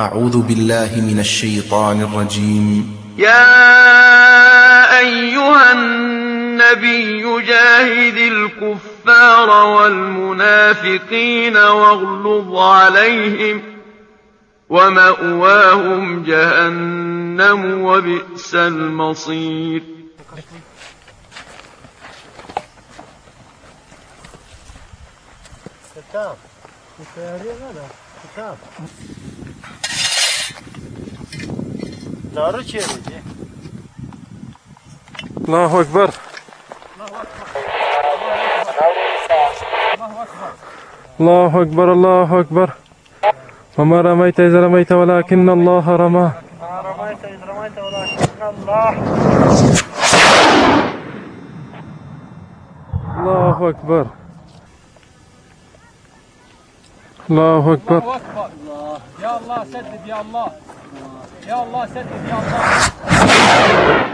أعوذ بالله من الشيطان الرجيم. يا أيها النبي جاهد الكفار والمنافقين واغلظ عليهم ومأواهم جهنم وبئس المصير. الله أكبر. الله أكبر. الله أكبر. وما رميت إذ رميت ولكن الله رمى. ما رميت إذ رميت ولكن الله. الله أكبر. الله أكبر. الله أكبر. يا الله سدد يا الله. يا الله سدد يا الله.